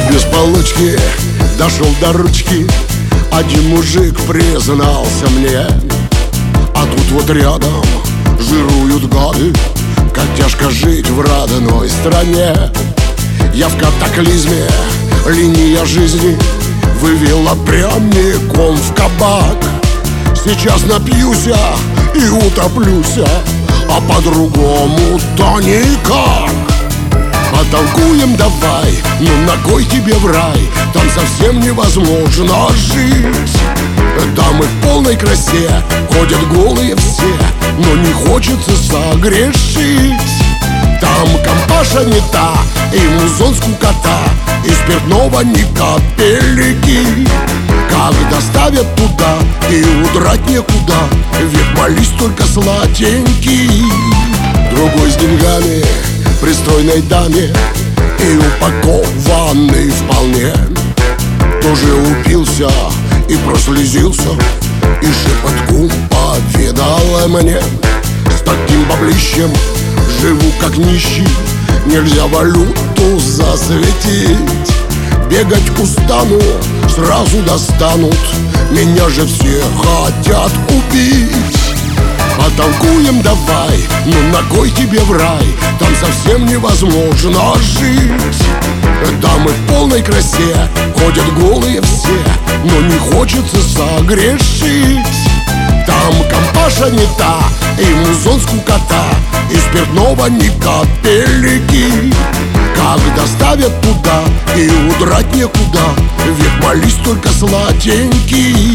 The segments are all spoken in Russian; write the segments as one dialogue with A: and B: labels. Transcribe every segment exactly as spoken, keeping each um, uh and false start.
A: без получки дошел до ручки. Один мужик признался мне: а тут вот рядом жируют гады. Как тяжко жить в родной стране. Я в катаклизме, линия жизни вывела прямиком в кабак. Сейчас напьюся и утоплюся, а по-другому-то никак. Потолкуем давай, ну на кой тебе в рай? Там совсем невозможно жить. Там и в полной красе ходят голые все, но не хочется согрешить. Там компаша не та, и музон скукота, и спиртного ни капельки. Как доставят туда, и удрать некуда, ведь молись только сладенький. Другой с деньгами, при стройной даме, и упакованный вполне, тоже упился и прослезился, и шепотку поведала мне: с таким баблищем живу как нищий, нельзя валюту засветить. Бегать устану, сразу достанут, меня же все хотят убить. Потолкуем давай, ну на кой тебе в рай? Там совсем невозможно жить. Там и в полной красе ходят голые все, но не хочется согрешить. Там компаша не та, и музон скукота, и спиртного ни капельки. Как доставят туда, и удрать некуда, ведь молись только сладенький.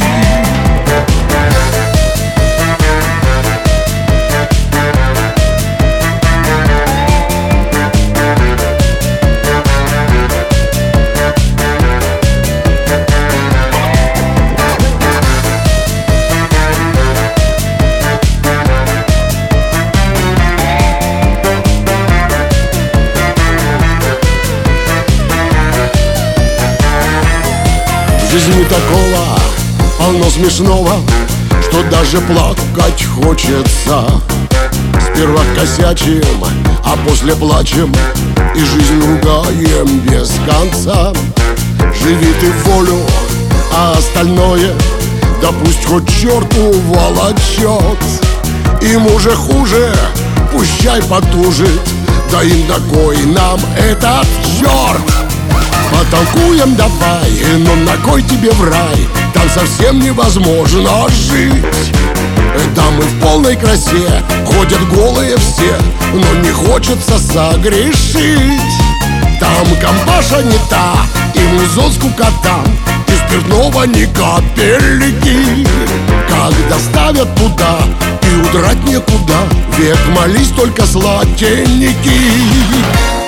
A: В жизни такого полно смешного, что даже плакать хочется. Сперва косячим, а после плачем, и жизнь ругаем без конца. Живи ты в волю, а остальное да пусть хоть черту волочет. Им уже хуже, пущай потужит, да им на кой нам этот черт. Потолкуем давай, но на кой тебе в рай? Там совсем невозможно жить. Там и в полной красе ходят голые все, но не хочется согрешить. Там компаша не та, и музон скукота, и спиртного ни капельки. Как доставят туда, и удрать некуда, век молись только сладенький.